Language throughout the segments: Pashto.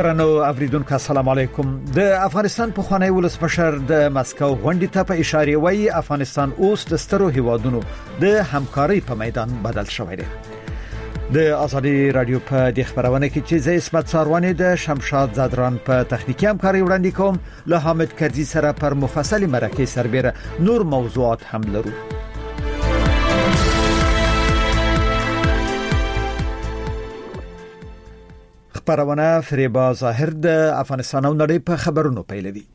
درنو اوریدونکو السلام علیکم. د افغانستان په خوانی ولسمشر د مسکو غونډې ته په اشاره وایي افغانستان اوس د سترو هیوادونو د همکارۍ په میدان بدل شوی دی. د ازادي رادیو په د خبرونه کې چې زه اسمت ساروانی د شمشاد زادران په تخنیکی همکاري وړاندې کوم، له حامد کرزي سره پر مفصل مرکه سربېره نور موضوعات هم لرو. خبرونه فریبا ظاهر د افغانستان او نړۍ په خبرونو پیلوي.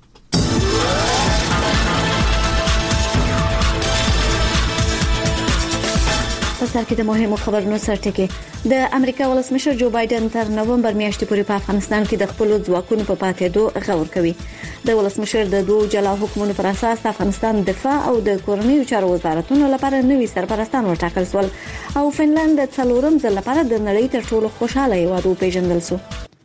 په سر کې د مهمو خبرونو سرټکی. د امریکا ولسمشر جو بایدن تر نومبر میاشتې پورې په افغانستان کې د خپل ځواکونو په پاتېدو غور کوي. د ولسمشر د دوه جلا حکومتونو پر اساس د افغانستان دفاع او د کورنیو چارو وزارتونو لپاره نوي سرپرستان وټاکل شول او فنلند د څلورم ځل لپاره د نړۍ تر ټولو خوشاله هیواد وپیژندل شو.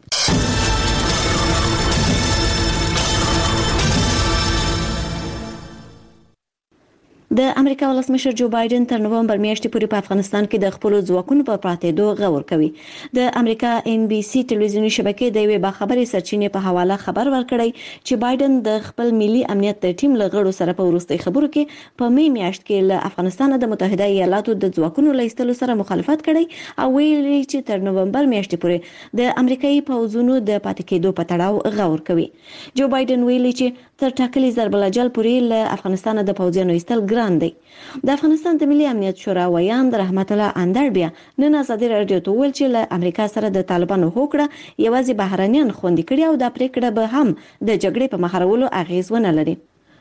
د امریکا ولسمشر جو بایدن تر نومبر میاشتې پورې په افغانستان کې د خپل ځواکونو په پاتېدو غور کوي. د امریکا ان بي سي ټلویزیونی شبکې د یوې باخبري سرچینې په حواله خبر ورکړی چې بایدن د خپل ملي امنیت د ټیم له غړو سره په وروستي خبرو کې په می میاشت کې له افغانستان د متحده ایالاتو د ځواکونو لیستلو سره مخالفت کړی او ویلي چې تر نومبر میاشتې پورې د امریکایي پوځونو د پاتې کېدو په تړاو غور کوي. جو بایدن ویلي چې تر ټاکلي ضرب الاجل پورې له افغانستان د پوځیانو ایستل دی. د افغانستان د ملي امنیت شورا ویان د رحمت الله اندربیا نن ازادي رادیو ته ویل چې له امریکا سره د طالبانو هوکړه یوازې بهرانيان خوندي کړي او د پریکړه به هم د جګړې په مخارولو اغیز ونه لري.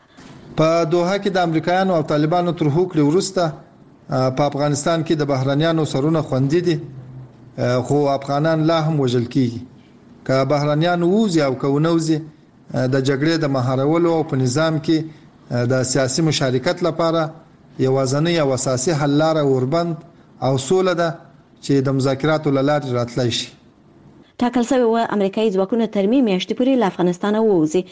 په دوحه کې د امریکایانو او طالبانو تر هوکړې وروسته په افغانستان کې د بهرانيانو سرونه خوندي دي، خو افغانان لا هم وژل کیږي. که بهرانيان ووزي او کونوزي د جګړې د مهارولو او په نظام کې د سیاسي مشارکت لپاره یوازنی او اساسي حل لاره اوربند او سوله ده چې د مذاکراتو لارې راتلای شي. ټاکل شوی و امریکایي ځواکونه تر می میاشتې پورې له افغانستان ووځي.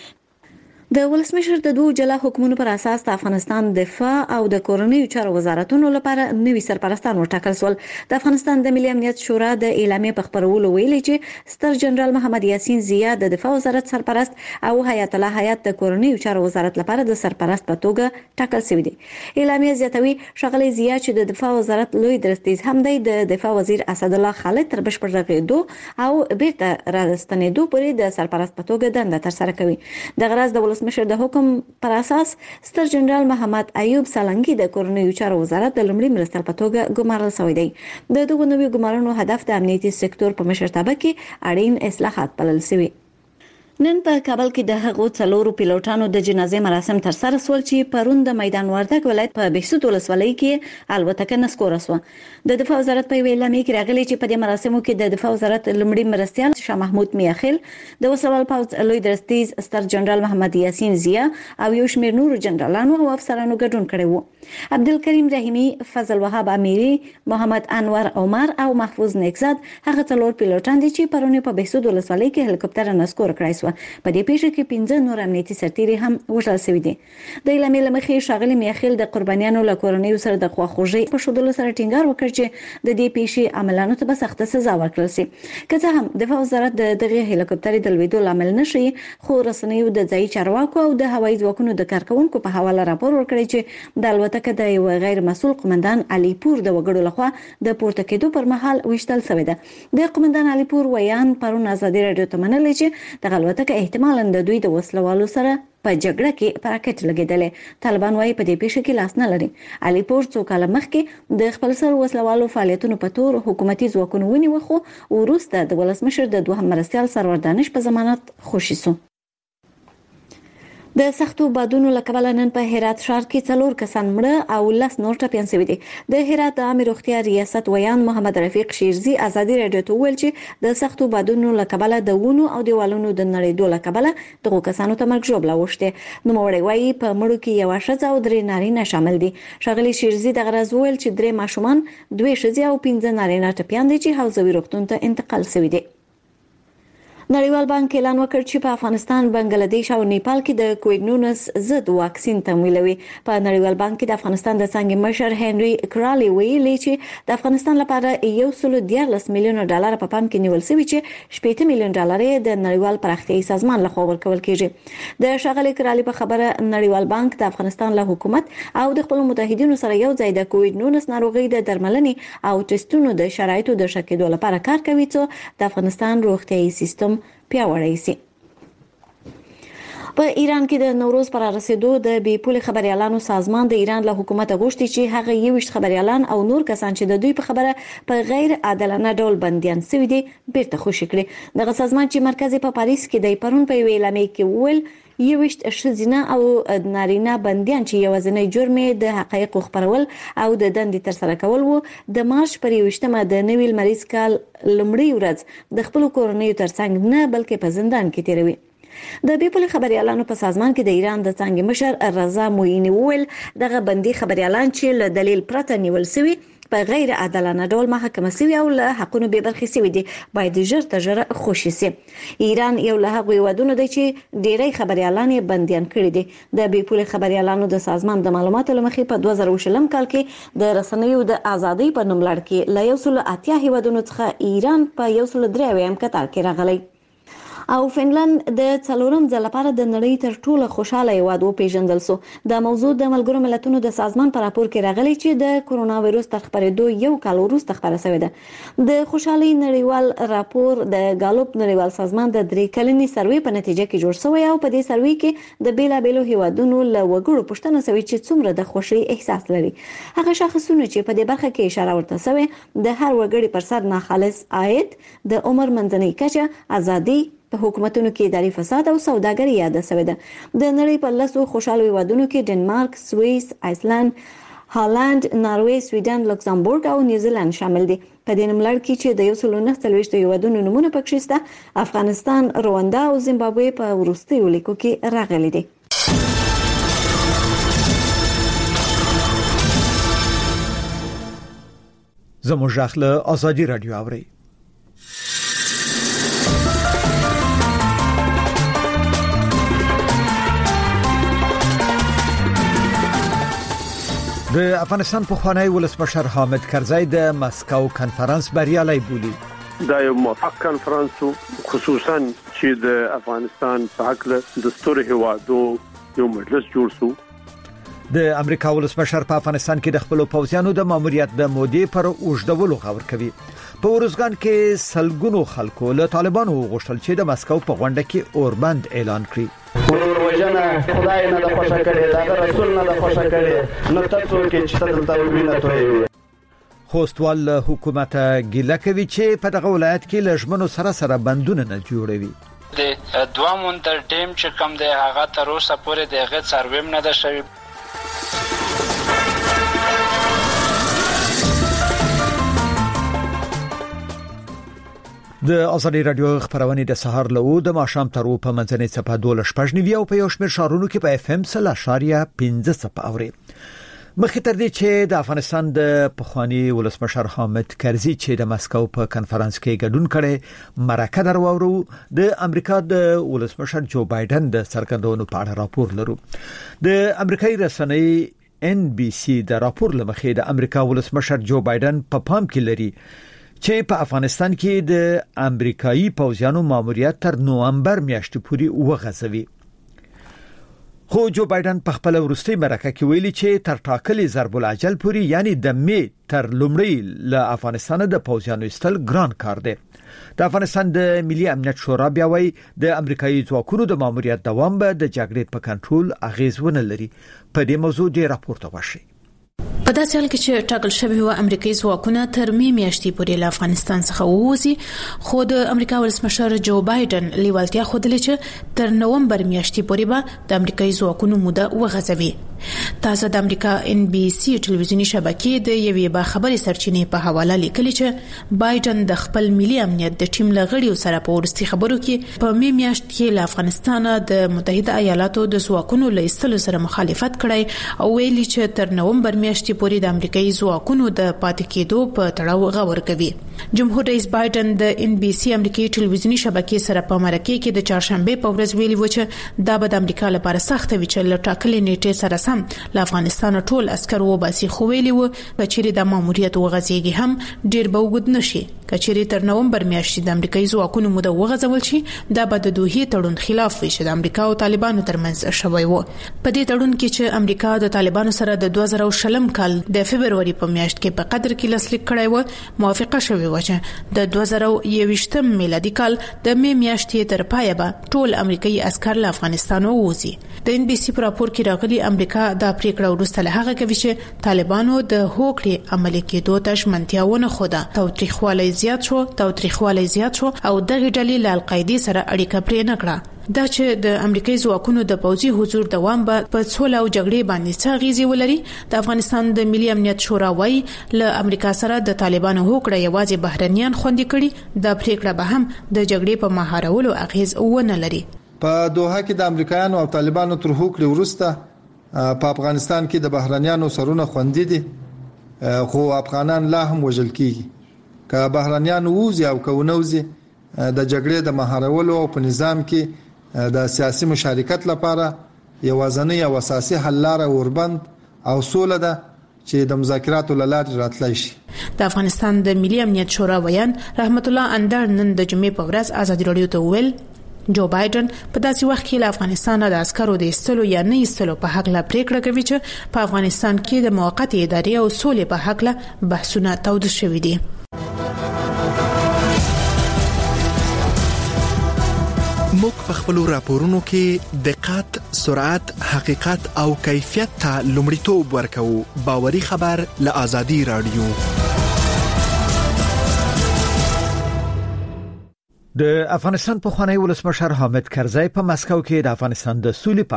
د ولسمشر د دوه جلا حکومتونو پر اساس د افغانستان دفاع او د کورنیو چارو وزارتونو لپاره نوي سرپرستان وټاکل شول. د افغانستان د ملي امنیت شورا د اعلامیې په خبرولو ویلي چې ستر جنرال محمد یاسین زیا د دفاع وزارت سرپرست او حیات الله حیات د کورنیو چارو وزارت لپاره د سرپرست په توګه ټاکل شوی دی. اعلامیې زیاتوي ښاغلی زیا چې د دفاع وزارت لوی درستیز هم دی د دفاع وزیر اسد الله خالد تر بشپړ رغېدو او بیرته راستنېدو پورې د سرپرست په توګه دنده ترسره کوي. د غرض د ولسمشر د حکم پر اساس ستر جنرال محمد ایوب سالنګي د کورنیو چارو وزارت د لومړي مرستیال په توګه ګمارل شوی دی. د دغه نوي ګمارنو هدف د امنیتي سکتور په مشرتابه کې اړین اصلاحات بلل شوی. نن په کابل کې د هغو څلورو پیلوټانو د جنازې مراسم تر سره شول چې پرون د میدان وردګ ولایت په بهسود ولسوالۍ کې الوتکه نسکوره شوه. د دفاع وزارت په اعلامیه کې راغلي چې په دې مراسمو کې د دفاع وزارت لومړي مرستیال شاه محمود میاخیل، د وسلوال پوځ لوی درستیز ستر جنرال محمد یاسین زیا او یو شمېر نورو جنرالانو او افسرانو ګډون کړی وو. عبدالکریم رحیمی، فضل وهاب امیری، محمد انور عمر او محفوظ نیکزاد هغه څلور پیلوټان دي چې پرون په بهسود ولسوالۍ کې هلیکوپټر نسکور کړی شو. په دې پیښه کې 15 نور امنیتي سرتیري هم وژل شوي دي. د اعلامیې له مخې ښاغلي میاخیل د قربانیانو له کورنیو سره د خواخوږۍ په ښودلو سره ټینګار وکړ چې د دې پیښې عملانو ته به سخته سزا ورکړل شي. که څه هم دفاع وزارت د دغه هلیکوپټر د لوېدو لامل نشي، خو رسنیو د ځایي چارواکو او د هوایي ځواکونو د کارکونکو په حواله راپور ورکړی چې د الوتکه د یو غیر مسؤل قومندان علي پور د وګړو لخوا د پورته کېدو پر مهال وشتل شوی ده. د قومندان علي پور ویان پرون ازادي رادیو ته منلي چې د الوتکه احتمالاً د دوی د وسلوالو سره په جګړه کې په راکټ لګیدلې. طالبان وايي په دې پیښه کې لاس نه لري. علي پور څو کاله مخکې د خپل سر وسلوالو فعالیتونو په تور حکومتي ځواکونو ونیو، خو وروسته د ولسمشر د دوهم مرستیال سرور دانش په ضمانت خوشي شو. د سختو بادونو له کبله نن په هرات ښار کې 4 کسان مړه او 10 نور ټپیان شوي دي. د هرات د عامه روغتیا ریاست ویان محمد رفیق شیرزي ازادي رادیو ته ویل چې د سختو بادونو له کبله د ونو او دیوالونو د نړېدو له کبله دغه کسانو ته مرګ ژوبله وشته. نوموړی وايي په مړو کې یو ښځه او 3 نارینه شامل دي. ښاغلي شیرزي د غرض ویل چې 3 ماشومان، 2 ښځې او 15 نارینه ټپیان دي چې حوزوي روغتون ته انتقال شوي دي. نړیوال بانک اعلان وکړ چې په افغانستان، بنگلاديش او نیپال کې د کووډ-19 ضد واکسین تمویلوي. په نړیوال بانک کې د افغانستان د څنګه مشر هنري کرالی ویلي چې د افغانستان لپاره $114 میلیون په پام کې نیول شوی چې $80 میلیون د نړیوال پراختیايي سازمان لخوا ورکول کیږي. د ښاغلي کرالی په خبره نړیوال بانک د افغانستان له حکومت او د خپل متحدینو سره یو ځای د کووډ-19 ناروغي د درملنې او ټیسټونو د شرایطو د ښه کېدو لپاره کار کوي چې د افغانستان روغتیايي سیستم پیاوړی شي. په ایران کې د نوروز پر رسیدو د بې پولې خبريالانو سازمان د ایران له حکومت غوښتي چې هغه 21 خبريالان او نور کسان چې د دوی په خبره په غیر عادلانه ډول بنديان شوي دي بیرته خوشي کړي. دغه سازمان چې مرکز په پاریس کې د پرون په اعلامیه کې ویل 21 ښځینه او نارینه بنديان چې یوازینی جرم د حقایقو خبرول او د دندې تر سره کول وو د مارچ پر 21مه د نوي لمریز کال لومړۍ ورځ د خپل کورنۍ ترڅنګ نه بلکې په زندان کې تیروي. د بې پولې خبريالانو په سازمان کې د ایران د څنګه مشر رضا موینی ویل دغه بندي خبريالان چې له دلیل پرته نیول شوی په غیر عادلانه ډول محاکمه شوی او له حقونو به برخې شوی دي باید ژر تر ژره خوشي شي. ایران یو له هغو هیوادونو دی چې ډیری خبريالان بنديان کړي دي. د بې پولې خبريالانو د سازمان د معلوماتو لمخې په 2020 کال کې د رسنیو د ازادۍ په نوم لړ کې له 180 هیوادونو څخه ایران په 103 کتار کې راغلی. او فنلند د څلورم ځل لپاره د نړۍ تر ټولو خوشاله هیواد وپیژندل شو. د موضوع د ملګرو ملتونو د سازمان په راپور کې راغلی چې د کرونا وایروس تر خپرېدو یو کال وروسته خبره شوې ده. د خوشحالي نړیوال راپور د ګالوپ نړیوال سازمان د 3 کلنې سروې په نتیجه کې جوړ شوی او په دې سروې کې د بیلابېلو هیوادونو له وګړو پوښتنه شوې چې څومره د خوشي احساس لري. هغه شخصونه چې په دې برخه کې اشاره ورته شوې د هر وګړي پر سر ناخالص عاید، د عمر منځنۍ کچه، ازادي، په حکومتونو کې اداري فساد او سوداګري یاد شوی ده. د نړۍ په لسو خوشاله هیوادونو کې ډنمارک، سوئیس، آیسلند، هالند، ناروې، سویډن، لوکزامبورګ او نیوزیلند شامل دي. په دې نوملړ کې چې د 149 هیوادونو نمونه پکې شته، افغانستان، رواندا او زیمبابوې په وروستیو لیکو کې راغلي دي. زموږ ځخله ازادي رادیو اوري. د افغانستان پخوانی ولسمشر حامد کرزی د مسکو کنفرانس بریالي بولی. دا یو موفق کنفرانس خصوصا چې د افغانستان په حق له دستور هوادو یو مجلس جوړ شو. د امریکا ولسمشر په افغانستان کې د خپل پوځیانو د ماموریت د مودې پر اوږدولو خبر کوي. په ورزګان کې سلګونو خلکو له طالبانو غوښتل چې د مسکو په غونډه کې اوربند اعلان کړي. ورور وجنه خدای نه د خوشا کړي، دا رسول نه د خوشا کړي، نو تاسو کې چې تاسو وینئ توي. خوستوال حکومت ګیله کوي چې په دغه ولایت کې لږمنو سره بندونه نه جوړوي. د دوامون تر ټیم چې کم دی هغه تر اوسه پورې د هغه څارویم نه ده شوی. د ازادي رادیو خبرونه د سهار له د ماښام تر په منځنۍ صفه 12 او په یو شمېر شهرونو کې په FM 0.15 صفه اوري. مخکې تر دې چې د افغانستان د پخوانی ولسمشر حامد کرزی چې د مسکو په کنفرانس کې ګډون کړي مرکه درواورو، د امریکا د ولسمشر جو بایدن د سرګندونو په اړه راپور لرو. د امریکایي رسنۍ NBC د راپور لمخې د امریکا ولسمشر جو بایدن په پام کې لري چې په افغانستان کې د امریکایي پوځیانو ماموریت تر نوامبر میاشتې پورې وغځوي. خو جو بایدن په خپل وروستي مرکه کې ویلي چې تر ټاکلي ضرب العجل پورې یعنی د می تر لومړی له افغانستان د پوځیانو استل ګران کار دی. د افغانستان د ملي امنیت شورا بیا وایي د امریکایي ځواکونو د ماموریت دوام به د جګړې په کنټرول اغیز ونه لري. په دې موضوع ډیر راپورته وشي. په داسې حال کې چې ټاکل شوی و امریکایي ځواکونه تر میاشتې پورې له افغانستان څخه ووځي، خو د امریکا ولسمشر جو بایدن لیوالتیا ښودلې چې تر نومبر میاشتې پورې به د امریکایي ځواکونو موده وغځوي. تازه د امریکا NBC ټلویزیونی شبکې د یوې باخبري سرچینې په حواله لیکلي چې بایدن د خپل ملي امنیت د ټیم لغړیو سره په ورستي خبرو کې په میاشت کې له افغانستان د متحده ایالاتو د ځواکونو له ایستلو سره مخالفت کړی او ویلي چې تر نومبر میاشتې پورې د امریکایي ځواکونو د پاتې کېدو په تړاو غور کوي. جمهور رئیس بایدن د NBC امریکایي ټلویزیونی شبکې سره په مرکه کې د چهارشنبه په ورځ ویلي و چې دا به د امریکا لپاره سخت وي چې له ټاکلې نیټې سره سم له افغانستان ټول عسكر وباسي، خو ویلي و چې د ماموریت وغځيږي هم ډیر به وګد نشي. کچېری تر نومبر میاشتې د امریکایي ځواکونو موده وغځول شي دا به د دوحې تړون خلاف وي چې د امریکا او طالبانو ترمنځ شوی و. په دې تړون کې چې امریکا د طالبانو سره د 2020 کال د فبرवरी په میاشت کې په قطر کې لاسلیک کړی و، موافقه شوې و چې د 2021 میلادي کال د می میاشتې تر پایه به ټول امریکایي عسكر له افغانستان ووځي. د NBC پر راپور کې راغلي امریکا دا پریکړه وروسته له هغه کوي چې طالبانو د هوکړې عملي کېدو ته ژمنتیاونه خوده، تاوتریخوالی زیات شو او دغه ډلې له القاعده سره اړیکه پرې نه کړه. دا چې د امریکایي ځواکونو د پوځي حضور دوام به په سوله او جګړې باندې څه اغیزې ولري. د افغانستان د ملي امنیت شورا وايي له امریکا سره د طالبانو هوکړه یوازې بهرنیان خوندي کړي، د پریکړه به هم د جګړې په مهارولو اغیز ونه لري. په دوحه کې د امریکایانو او طالبانو تر هوکړې وروسته په افغانستان کې د بهرنیانو سرونه خوندي دي، خو افغانان لا هم وژل کیږي. که بهرنیان ووزي او کونوزي د جګړې د مهارولو او په نظام کې د سیاسي مشارکت لپاره یوازنی او اساسي حل لاره اوربند او سوله ده چې د مذاکراتو لارې راتلای شي. د افغانستان د ملي امنیت شورا ویان رحمت الله اندر نن د جمعې په ورځ ازادي رادیو ته ویل جو بایدن په داسې وخت کې له افغانستان د عسکرو د ایستلو یا نه ایستلو په حق لا پریکړه کوي چې په افغانستان کې د موقت ادارې او سولې په حق لا بحثونه تود شوي دي. موږ په خپل راپورونو کې دقت، سرعت، حقیقت او کیفیت ته لومړیتوب ورکوو. باوري خبر له آزادي رادیو. د افغانستان په خوانی ولسمشر حامد کرزی په مسکو کې د افغانستان د سولې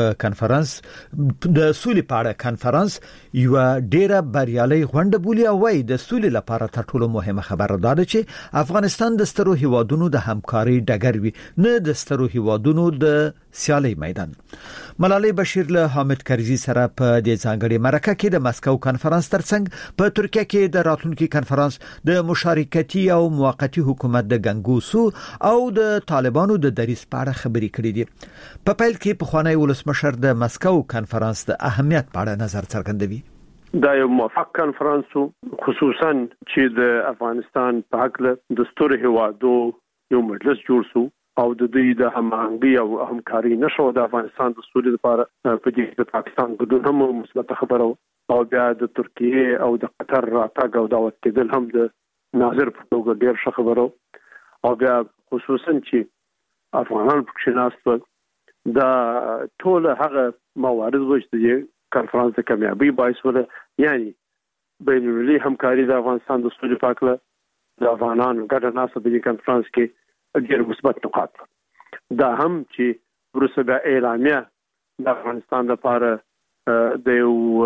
په اړه کانفرنس یو ډیره بریالي غونډه بولی او وای د سولې لپاره تر ټولو مهمه خبره ده چې افغانستان د سترو هیوادونو د همکاري ډګر وي، نه د سترو هیوادونو د سیالي میدان. ملالۍ بشیر له حامد کرزی سره په دې ځانګړي مرکه کې د مسکو کانفرنس ترڅنګ په ترکیه کې د راتلونکي کانفرنس د مشارکتي او موقتی حکومت د ګنګوسو او د طالبانو د دریس په اړه خبرې کړې دي. په پیل کې په خوانی ولسمشر د مسکو کانفرنس د اهمیت په اړه نظر څرګندوي. دا یو موفق کانفرنس خصوصا چې د افغانستان په حق له د ستوري هوادو یو مجلس جوړ شو او د دوی د همغږي او همکاري نشو د افغانستان د سولې لپاره په دې د پاکستان بدون هم مثبت خبره او بیا د ترکیه او د قطر راتګ او دعوت کېدل هم د ناظر په توګه ډیر ښه خبره او بیا خصوصا چې افغانان پکې ناست دا ټول هغه موارد چې د کانفرنس د کامیابی باعث ول، یعنی بین المللي همکاري د افغانستان د سولې په اړه د افغانانو ګډه ناسته د کانفرنس کې ډیر مثبت نقاط. دا هم چې روسیا اعلامیه د افغانستان لپاره د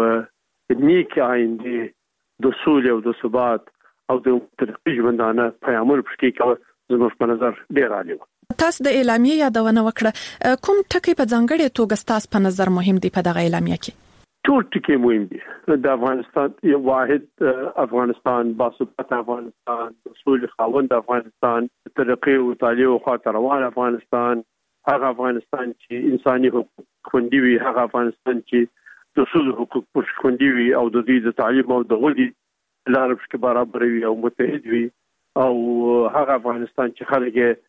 یو نیک آینده د سولې او د ثبات او د ترقی ژوندانه پیغام پکې کوي زموږ په نظر ډیر عالی و. تاسو د اعلامیه یادونه وکړه، کوم ټکی په ځانګړي توګه تاسو په نظر مهم دی په دغه اعلامیه کې؟ ټول ټکی مهم دي. د افغانستان یو واحد افغانستان، باثبات افغانستان، اصول خاوند افغانستان، ترقی او تعالی او خاطر روان افغانستان، هغه افغانستان چې انساني حقوق خوندي وي، هغه افغانستان چې د اصول حقوق خوندي وي او د دې د تعلیم او د غوډي لار په برابر وي او متحد وي، او هغه افغانستان چې خلک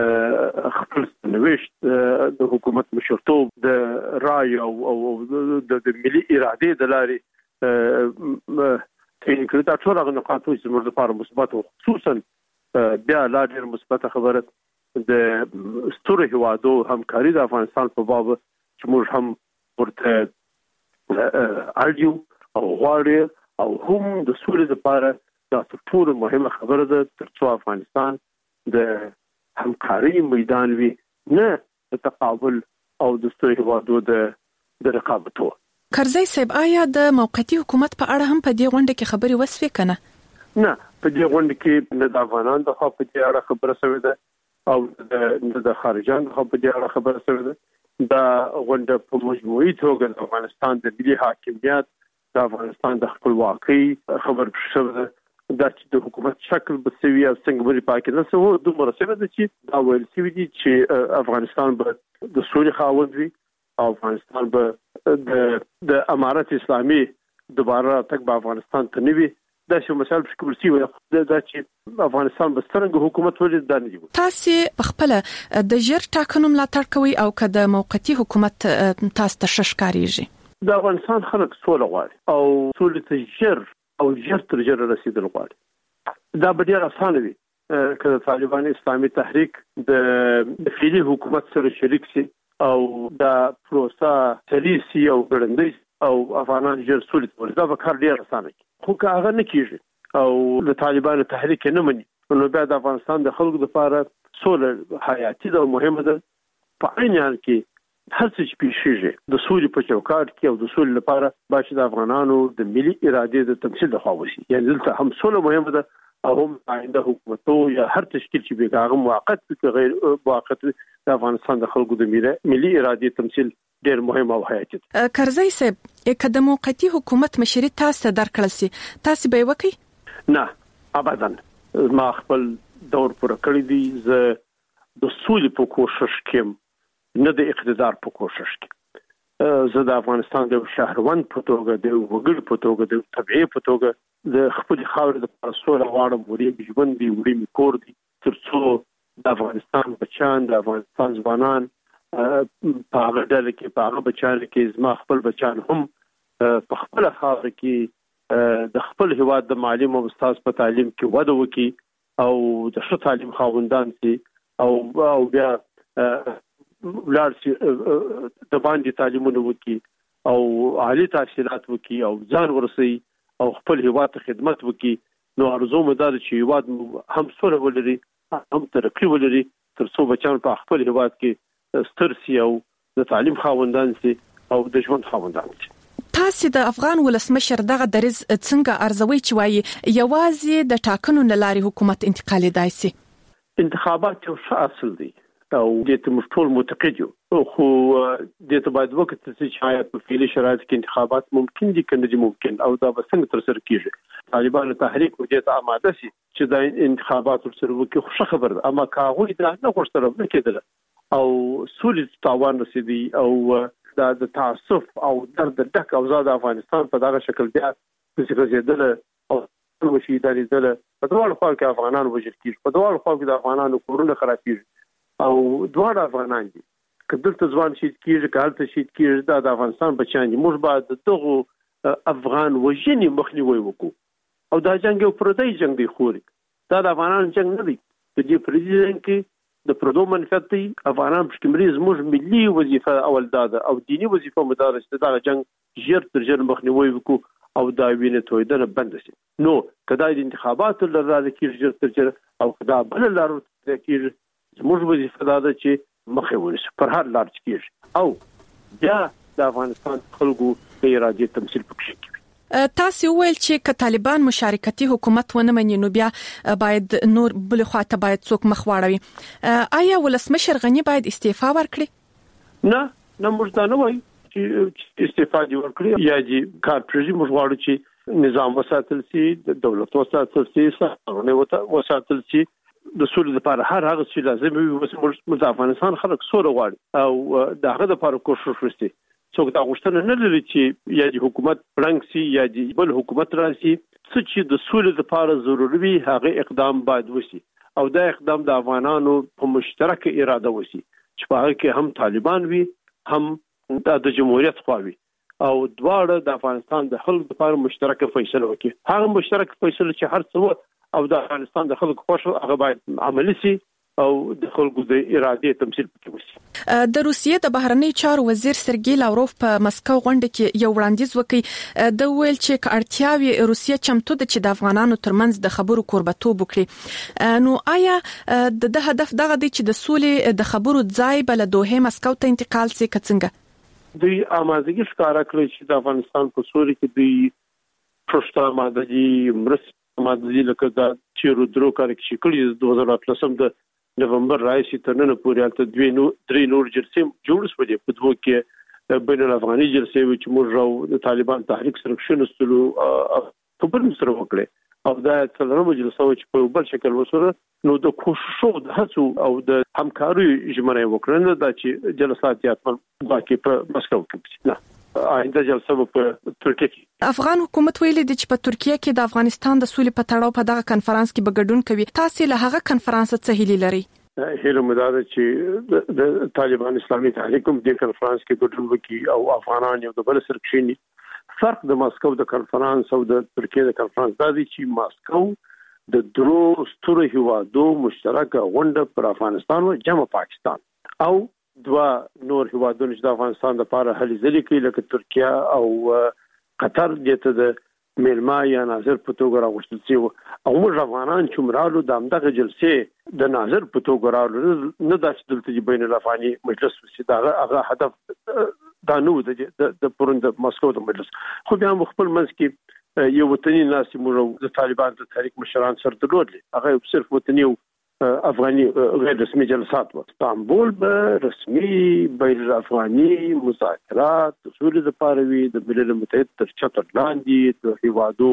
خپل نوښت د حکومت مشرتوب د رای او د ملي اراده د لارې تکنیکي دا ټول هغه نقاط چې موږ لپاره مثبت او خصوصا بیا لا ډېر مثبت خبره د ستوري هوادو همکاري د افغانستان په باب چې موږ هم ورته اړیو او غواړو او هم د سولې لپاره دا ټول مهمه خبره ده ترڅو افغانستان د همکاري میدان وي، نه د تقابل او د ستوري هوادو د رقابتو. کرزی صاحب، آیا د موقتی حکومت په اړه هم په دې غونډه کې خبرې وسوي کنه؟ نه، په دې غونډه کې نه د افغانانو د خوا په دې اړه خبره شوې ده او د خارجان د خوا په دې اړه خبره شوې ده. دا غونډه په مجموعي توګه د افغانستان د ملي حاکمیت، د افغانستان د خپلواکۍ خبر شوې ده چې د حکومت شکل به سوي او څنګه به پاکستان سره دومره سره ده چې دا ویل سوي دي چې افغانستان به د سولې خاوند وي او افغانستان به د امارت اسلامي دوباره تک به افغانستان ته نه وي دا چې مثال په کورسي وي دا چې افغانستان به څنګه حکومت ولري دا نه دی. تاسو په خپل د ژر ټاکنو ملاتړ کوي او که د موقتی حکومت تاسو ته ششکاریږي؟ د افغانستان خلک سوله غواړي او سولې ته ژر تر ژره رسیدل غواړي. دا به ډیر اسانه وي که د طالبان اسلامي تحریک د فعلي حکومت سره شریک شي او دا پروسه سری سي او ګړندۍ او افغانان ژر سولې ته ورسېږي. دا به کار ډیر اسانه وي خو که هغه نه کیږي او د طالبان تحریک نه مني نو بیا د افغانستان د خلکو لپاره سوله حیاتي ده او مهمه ده. په عین حال کې هر څه چې پیښیږي د سولې په چوکاټ کې او د سولې لپاره باید د افغانانو د ملي ارادې د تمثيل لخوا وشي. یعنې دلته هم سوله مهمه ده او هم آینده حکومتو یا هر تشکیل چې به هغه موقت او غیر موقت د افغانستان د خلکو د ملي ارادې تمثيل ډېر مهم او حیاتي ده. کرزی صاحب که د موقتی حکومت مشري تاسو درکړل سي تاسو به وکي؟ نه ابدا. ما خپل دور پر کړی دی. زه د سولې په کوشش کې نه د اقتدار په کوشش کې. زه د افغانستان د شهروند په توګه د وګړي په توګه د تبعیض په توګه د خپل خاور د سوله غواړم ورې ژوند دی وړي کور دی ترڅو د افغانستان بچان د افغانستان ځوانان په هغه ډول کې په هغه بچان کې زما خپل بچان هم په خپل خاور کې د خپل هواد د معلم او استاد په تعلیم کې وده وکړي او د ښه تعلیم خاوندان سي او بیا ولر د باندې تعلیمونه وکي او عالی تحصیلات وکي او ځان ورسي او خپل هیواد ته خدمت وکي. نو ارزو مدار چې هیواد هم سره ولري هم ترقی ولري ترڅو بچان په خپل هیواد کې ستر سي او د تعلیم خاوندان سي او د ژوند خاوندان سي. تاسو د افغان ولسمشر دغه دریز څنګه ارزوي چې وایي یوازې د ټاکنو نه لاري حکومت انتقال دی سي؟ انتخابات یو ښه اصل دی او د ته مشټول معتقد یو خو د ته باید وخت چې شاید په فعلي شرایط کې انتخابات ممکن دي کنه دي ممکن او دا به څنګه تر سره کیږي. طالبان تحریک د ته آماده سي چې د انتخابات سره وکړي خو خبر ده اما کاغوی دا نه غوښتل نه کېدل او سولې تاوان رسیدي او د تعصب او درد ډک او زاد افغانستان په دغه شکل بیا چې زیدل او وشي د لیدل په ډول خو کې افغانان وژل کیږي په ډول خو کې د افغانانو کورونه خرابېږي او دوه افغانان دي کله ته ځوان شي کیږي کله ته شي کیږي د افغانستان بچان دي موږ باید دغه افغان وژنې مخنیوي وکړو او دا جنگ یو پردی جنگ دی خوري دا د افغانانو جنگ نه دی د دې پردی جنگ کې د پردو منفعت دی افغانان په کمرې زموږ ملي وظیفه اول ده او دینی وظیفه مدارس دا جنگ ژر تر ژر مخنیوي وکړو او دا وینه تویدنه بند شي. نو کدا د انتخاباتو لپاره کې ژر تر ژر او کدا بل لارو کې زموږ وظیفه ده چې مخه ونیسو پر هر لار کې او بیا د افغانستان خلکو د ارادې تمثيل پکې کوي. تاسو ویل چې ک طالبان مشارکتي حکومت ونه مني نو بیا باید نور بل خواته باید څوک مخ واړوي. آیا ولسمشر غنی باید استعفا ورکړي؟ نه موږ دا نه وایو چې استعفا دي ورکړي یا چې کار پرځي موږ غواړو چې نظام وساتل شي د دولت وساتل شي سرونه وساتل شي د سولې لپاره هر هغه څه لازم وي چې د افغانستان خلک سوله غواړي او دغه لپاره کوشش وشي. څوک دا غوښتنه نه لري چې یا د حکومت پرنګ سي یا د بل حکومت راشي څه چې د سولې لپاره ضروري وي هغه اقدام باید وشي او دا اقدام د افغانانو په مشترک اراده وشي چې په هغه کې هم طالبان وي هم د جمهوریت خواوي او دواړه د افغانستان د خلکو لپاره مشترک فیصله وکړي. هغه مشترک فیصله چې هر څه او د افغانستان د خلکو خوښ هغه باید عملي سي او د خلکو د ارادې تمثيل پکې وشي. د روسیې د بهرنی چارو وزیر سرګی لاوروف په مسکو غونډه کې یو وړاندیز وکړ د ویل چې اړتیاوي روسیه چمتو ده چې د افغانانو ترمنځ د خبرو کوربتوب وکړي. نو آیا د هدف دغه دی چې د سولې د خبرو ځای بل دوه مسکو ته انتقال سي کڅنګه؟ دوی آمادګي ښکارا کړی چې د افغانستان په سولې کې دوی پښتو آمادګي مرسته لکه دا چې درو کار کې کړی 2018 د نومبر راځي تر نن پورې البته درې نور جلسې جوړ شوې په دوه کې بین الافغاني جلسې چې موږ د طالبان تحریک سره شنستلو په بل سره وکړي او دا څلورمه جلسه چې په بل شکل وسره نو د کوششو د هڅو او د همکاري ژمنه وکړنه دا چې جلسات یاتمن باقي په مسکو کې نه آینده جلسه په ترکیه کې افغان حکومت ویلي دی چې په ترکیه کې د افغانستان د سولې په تړاو په دغه کنفرانس کې به ګډون کوي. تاسو له هغه کنفرانس څخه هیله لرئ؟ هیله مدار چې د طالبان اسلامي تحریک هم د کنفرانس کې ګډون وکړي او افغانان یو د بل سره کښیني. فرق د ماسکو د کنفرانس او د ترکیه د کنفرانس دا دی چې ماسکو د درو ستورو هیوادو مشترکه غونډه پر افغانستان او جمع پاکستان او دوا نور هیوادونو چې د افغانستان لپاره هلې ځلې کوي لکه ترکیه او قطر دته د میلما یا ناظر په توګه راغوښتل شي او موږ افغانان چې مرالو د همدغه جلسې د ناظر په توګه راغلو نه داسې دلته چې بین الافغاني مجلس وشي دا هغه هدف دا نو د پروند ماسکو د مجلس خو بیا خپل منځ کې یو وطني ناس موږ د طالبان د تحریک مشران سره درلودل هغه صرف وطني افغاني غیر رسمي جلسات و استانبول به رسمي بین الافغاني مذاکرات اصول د پاروي د ملل متحد تر چتر لاندې د هیوادو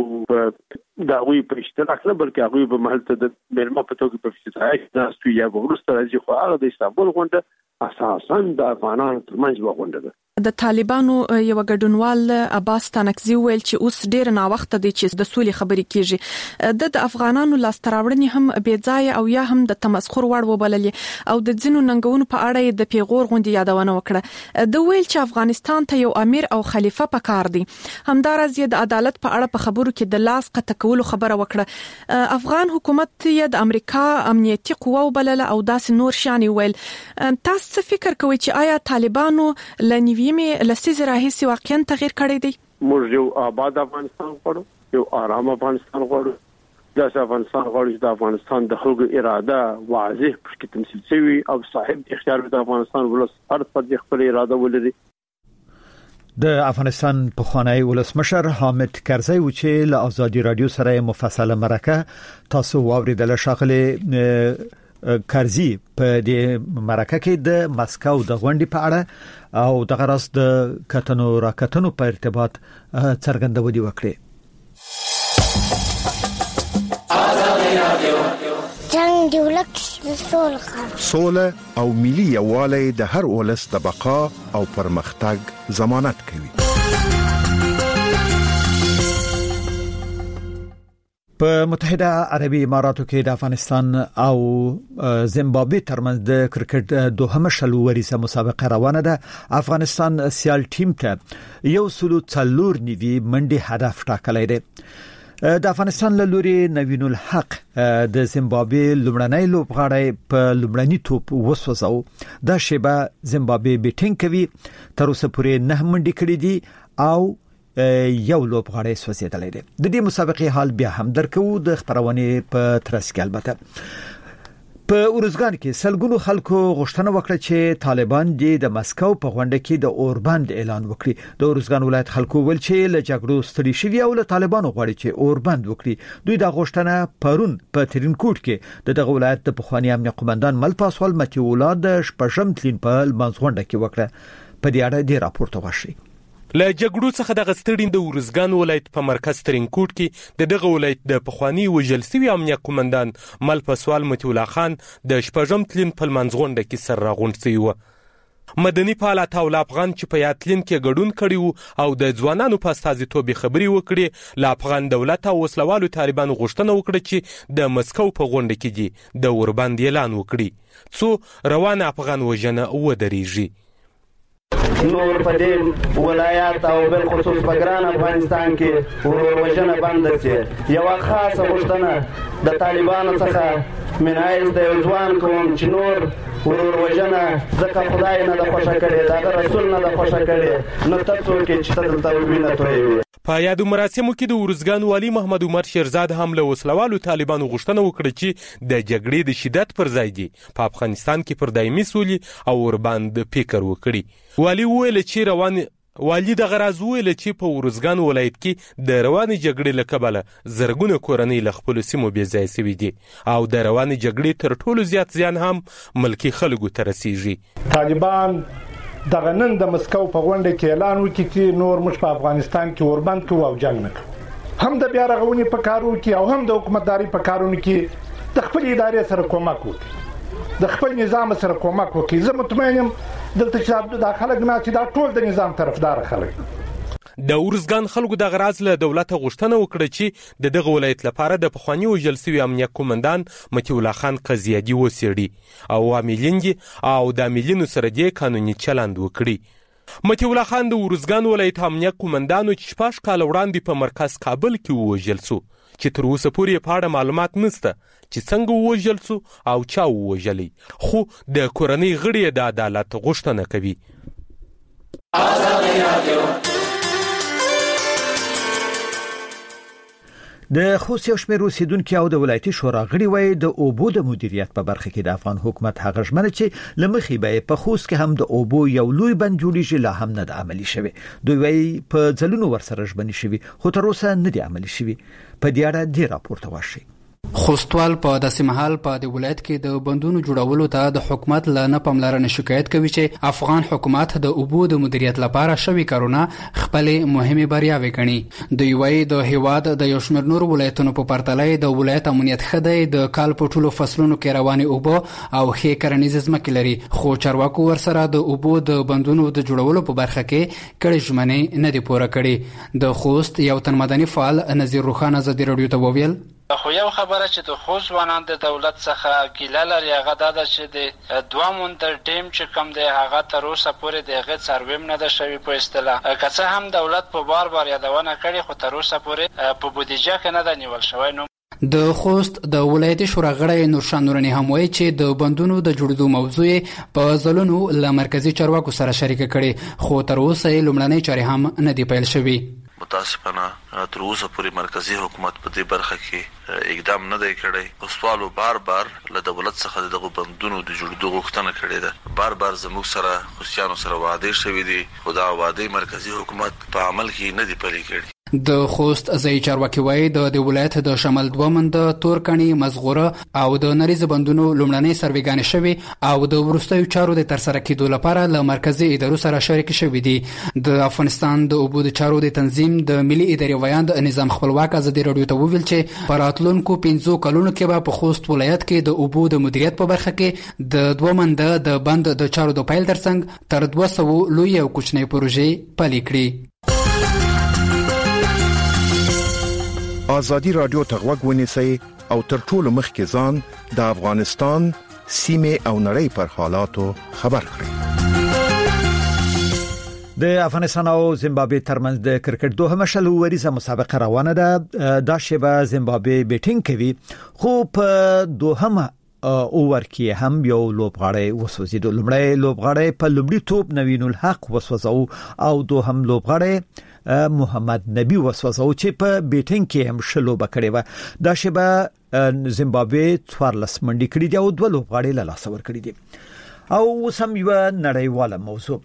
د غوي په اشتراک نه بلکې غوي په محل ته د میلمه په توګه په افتتاحي ناستو یا ورسته راځي خو هغه د استانبول غونډه اساساً د افغانانو ترمنځ غونډه ده. د طالبانو یو ګډونوال عباس تانکزي ویل چې اوس ډیر نا وخت دی چې د سولې خبرې کیږي. د افغانانو لاستراوړنې هم بې ځای او یا هم د تمسخر وړ وبللې او د ځینو ننګونو په اړه د پیغور غونډې یادونه وکړه. د ویل چې افغانستان ته یو امیر او خلیفہ پکار دی. همدارز د عدالت په اړه په خبرو کې د لاس قطع کولو خبره وکړه. افغان حکومت یې د امریکا امنیتي قوه وبلله او داس نور شان ویل. تاسو څه فکر کوئ چې آیا طالبانو لنیویمه لسیزه راهیسې واقعا تغییر کړی دی؟ موږ یو آباد افغانستان غواړو، یو آرام افغانستان غواړو. داسې افغانستان غواړو چې د افغانستان د خلکو اراده واضح پکې تمثیل شوی او صاحب اختیار د افغانستان ولس هر فرد خپل اراده ولري. د افغانستان پخوانی ولسمشر حامد کرزی و چې له آزادي رادیو سره مفصله مرکه تاسو واوریدل شغله کرزی په دې مرکه کې د مسکو د غونډې په اړه او د غرض د کتنو راکتنو په ارتباط څرګندونې وکړې. جنگ دی ولک سوله او ملي یووالی د هر ولس د بقا او پرمختګ ضمانت کوي. په متحده عربي اماراتو کې د افغانستان او زیمبابوې ترمنځ د کرکټ دوهمه شلوریزه مسابقه روانه ده. افغانستان سیال ټیم ته 104 نیوي منډي هدف ټاکلی دی. د افغانستان له لوري نوین الحق د زیمبابوې لومړنی لوبغاړی په لومړني توپ وسوځاو. دا شیبه زیمبابوې بیټینګ کوي. تر اوسه پورې 9 منډي کړې دي او یو لوبغاړی سوځیدلی دی. د دې مسابقې حال بیا هم درکو د خبرونې په ترڅ کې. البته په اورزګان کې سلګونو خلکو غوښتنه وکړه چې طالبان د مسکو په غونډه کې د اوربند اعلان وکړي. د اورزګان ولایت خلکو ول چې له جګړو ستړي شوي او له طالبانو غواړي چې اوربند وکړي. دوی دا غوښتنه پرون په ترینکوټ کې د ولایت د پخوانی امنیه قومندان مل پاسوال متي اولاد شپږم تلین په منځغونډه کې وکړه. په دې اړه د راپورټ وشي. له جګړو څخه د غستړین د اورزګان ولایت په مرکز ترینکوټ کې دغه ولایت د پخوانی وجل سوي امنیه قومندان مل پاسوال متي الله خان د شپږم تلین په منځغونډه کې سر راغونډ شوی و. مدني فعالات او افغان چې په یاتلین کې ګډون کړي او د ځوانانو په استازیتوب خبري وکړي. له افغان دولت او وسلوالو طالبانو غوښتنه وکړه چې د مسکو په غونډه کې دي د اوربند اعلان وکړي څو روان افغان وژنه ودرېږي. نور په دې ولایت او بل خصوص په ګران افغانستان کې ورور وژنه بند شي. یو خاصه غوښتنه د طالبانو څخه منایز د ځوان کوم چې نور ورور وژنه ځکه خدای نه د خوښه کړي دا رسول نه د خوښه کړي نو تاسو کې چې تاسو وینئ توي. په یادو مراسمو کې د اورزګان والی محمد عمر شیرزاد هم له وسلوالو طالبانو غوښتنه وکړه چې د جګړې د شدت پر ځای دي په افغانستان کې پر دایمي سولې او اوربند فکر وکړي. والی ویل چې والی د غراز ویل چې په اورزګان ولایت کې د رواني جګړې له کبله زرګونه کورنۍ له خپل سیمو بې ځای شوي دي او د رواني جګړې تر ټولو زیات زیان هم ملکی خلکو ته رسیږي. طالبان دغه نن د مسکو په غونډه کې اعلان وکړي چې نور موږ په افغانستان کې اوربند کوو او جنګ نه کوو. هم د بیا رغونې په کارونو کې او هم د حکومتداري په کارونو کې د خپل ادارې سره کومک وکړي، د خپل نظام سره کومک وکړي. زه مطمئن یم دلته چې دا خلک نه چې دا ټول د نظام طرفدار خلک. د ارزګان خلکو د غراز له دولت غوښتنه وکړه چې د دغه ولایت لپاره د پخوانی وژل شوي امنیه قومندان مطیع الله خان قضیادي وڅېړي او عاملین او د عاملینو سره دې قانوني چلند وکړي. مطیع الله خان د ارزګان ولایت امنیه قومندانو چې 6 کال وړاندې په مرکز کابل کې ووژل شو، چې تر اوسه پورې په اړه معلومات نشته چې څنګه ووژل شو او چا ووژلی، خو د کورنۍ غړي د عدالت غوښتنه کوي. د خوست یو شمېر اوسیدونکو او د ولایتي شورا غړي وایي د اوبو د مدیریت په برخه کې د افغان حکومت هغه ژمنه چې لمخې به په خوست کې هم د اوبو یو لوی بند جوړیږي لا هم نه د عملی شوی. دوی وایي په ځلونو ورسره ژمنې شوی خو تر اوسه نه دی عملی شوی. په دې اړه ډیر راپورته وشي. خوستوال په داسې مهال په د ولایت کې د بندونو جوړولو ته د حکومت له نه پاملرنې شکایت کوي چې افغان حکومت د اوبو د مدیریت لپاره شوي کارونه خپل مهمه بریاوې ګڼي. دوی وایي د هیواد د یو شمېر نور ولایتونو په پرتله د ولایت امنیت ښه دی، د کال په ټولو فصلونو کې روانې اوبه او ښې کرنیزې ځمکې لري، خو چارواکو ورسره د اوبو د بندونو د جوړولو په برخه کې کړې ژمنې نه دي پوره کړي. د خوست یو تن مدني فعال نذیر روخان ازادي راډیو ته وویل خو یو خبره چې د خوست ځوانان د دولت څخه ګیله لري هغه دا ده چې د 2 مونټر ډیم چې کوم دی هغه تر اوسه پورې د هغې څارویم نه ده شوي په اصطلاح، که څه هم دولت په بار یادونه کړې خو تر اوسه پورې په بودیجه کې نه ده نیول شوی. د خوست د ولایتي شورا غړی نورشان نوراني هم وایي چې د بندونو د جوړېدو موضوع په ځلونو له مرکزي چارواکو سره شریکه کړې، خو تر اوسه یې لومړنۍ چارې هم نه دي پیل شوي. متاسفانه تر اوسه پورې مرکزی حکومت په دې برخه کې اقدام نه دی کړی. اوسوالو بار له دولت څخه دغه بندونو د جوړېدو غوښتنه کړې ده. بار زموږ سره خوستیانو سره وعده شوې دي خو دا وعده مرکزی حکومت په عمل کې نه دی پلي کړی. د خوست ځای چارواکي وایي د ولایت د شمال 2 منده تورکڼي مزغوره او د نریزه بندونو لومړنۍ سروېګانې شوي او د وروستیو چارو د ترسره کېدو لپاره له مرکزي ادارو سره شریک شوي دي. د افغانستان د اوبو د چارو د تنظیم د ملي ادارې ویاند نظام خپلواک ازادي راډیو ته وویل چې په راتلونکو 15 کلونو کې به په خوست ولایت کې د اوبو د مدیریت په برخه کې د 2 منده د بند د چارو د پیل ترڅنګ تر 200 لوی او کوچنۍ پروژې پلي کړي. آزادی رادیو ته غوږ ونیسئ او تر ټولو مخکې ځان د افغانستان سیمې او نړۍ پر حالاتو خبر کړئ. د افغانستان او زیمبابوې ترمنځ د کرکټ دوهمه شلوریزه مسابقه روانه ده. دا شیبه زیمبابوې بیټینګ کوي خو په دوهمه اوور کې هم یو لوبغاړی وسوځید. لومړی لوبغاړی په لومړي توپ نوین الحق وسوځاو او دوهم لوبغاړی محمد نبی وسوځاو چې په بیټینګ کې هم شلوبه کړې و. دا شیبه زیمبابوې 14 منډي کړې دي او 2 لوبغاړي له لاسه ورکړي دي. او سم یو نړیواله موضوع